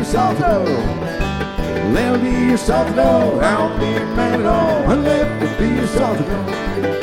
salto. Let me be your salto. I don't need a man at all. Let me be your salto.